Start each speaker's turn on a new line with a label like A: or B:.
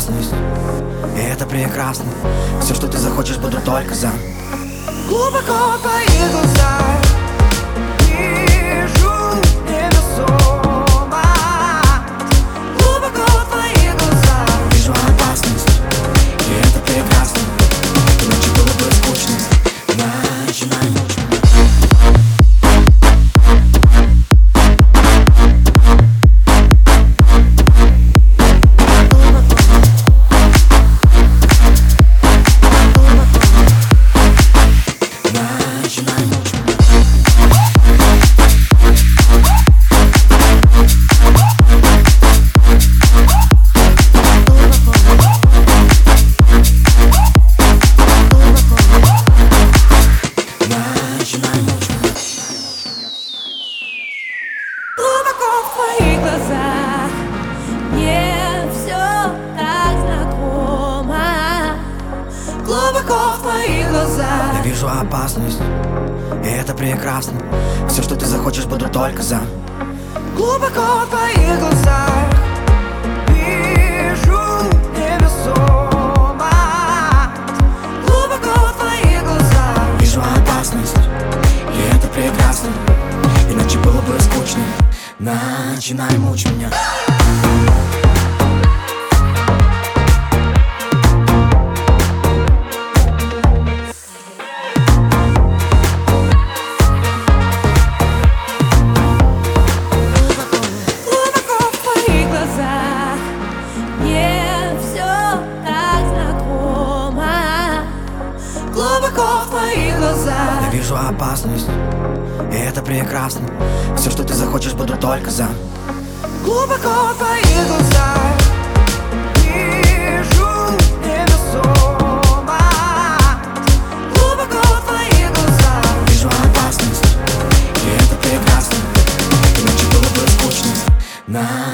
A: опасность, и это прекрасно. Все, что ты захочешь, буду только за.
B: Глубоко в твоих глазах вижу невесомо. Глубоко в твоих глазах
A: вижу опасность, и это прекрасно. Иначе было бы скучно. Начинай мучить.
B: глубоко в твоих глазах мне все так знакомо. Глубоко в твоих глазах
A: я вижу опасность, и это прекрасно. Все, что ты захочешь, буду только за.
B: глубоко в твоих глазах вижу невесомо. Глубоко в твоих глазах
A: вижу опасность, и это прекрасно. Иначе было бы скучно. Начинай мучить меня.
B: глубоко в твоих глазах мне все так знакомо. Глубоко в твоих глазах
A: я вижу опасность, и это прекрасно. Все, что ты захочешь, буду только за.
B: глубоко в твоих глазах вижу невесомо. Глубоко в твоих глазах
A: вижу опасность, и это прекрасно. Иначе было бы скучно.